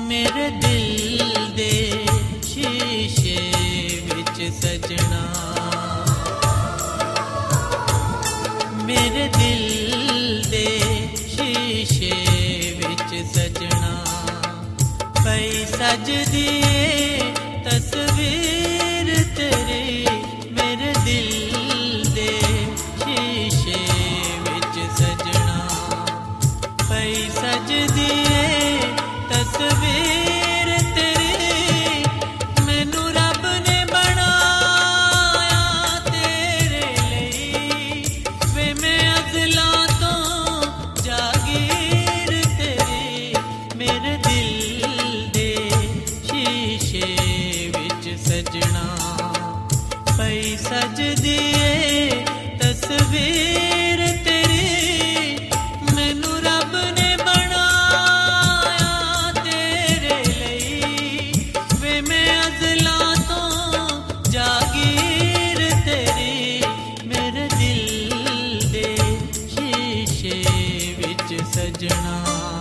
मेरे दिल दे शीशे विच सजना, मेरे दिल दे शीशे विच सजना, पई सजदी तस्वीर तेरी, मेरे दिल दे शीशे विच सजना, पई सजदी तस्वीर तेरी, मैनू रब ने बनाया तेरे लई, वे मैं अज़लां तो जागीर तेरी, मेरे दिल दे शीशे विच सजना, पई सजदी तस्वीर तेरी, मैनू रब ने सजना।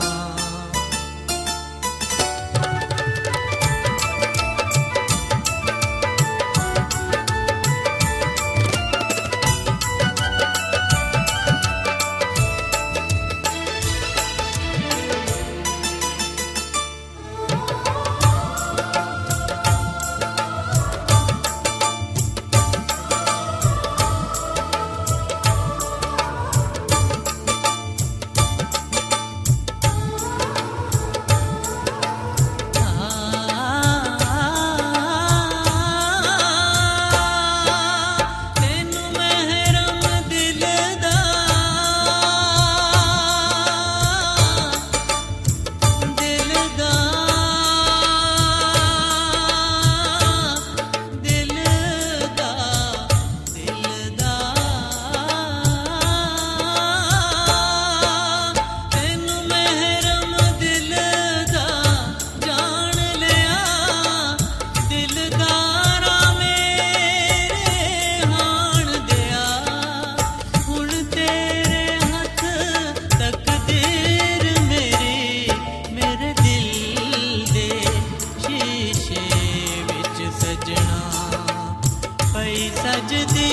सजदी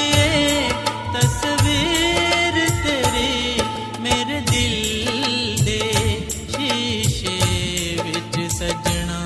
तस्वीर तेरी, मेरे दिल दे शीशे विच सजना।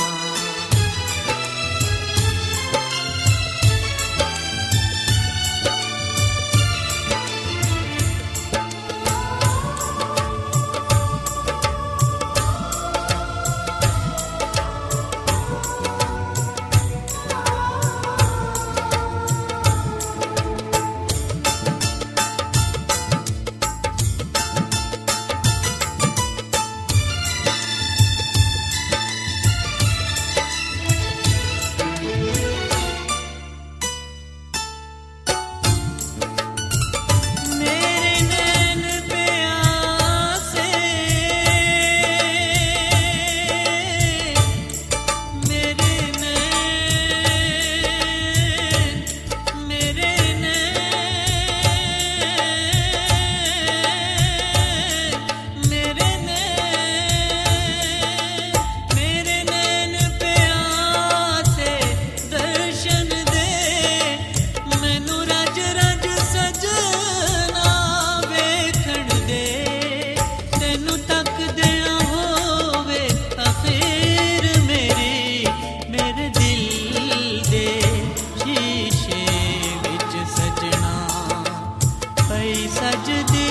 सजदी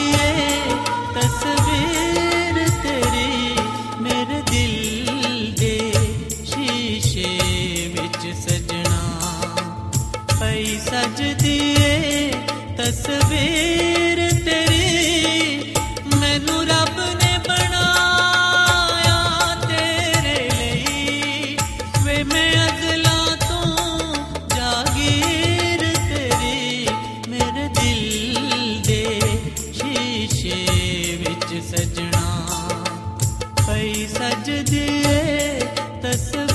तस्वीर तेरी, मेरे दिल दे शीशे विच सजना, पई सजदी तस्वीर तेरी, मैनू रब ने बनाया तेरे लई, वे मैं अज़लां तो जागीर तेरी, मेरे दिल दे शीशे विच सजना, पई सजदी तस्वीर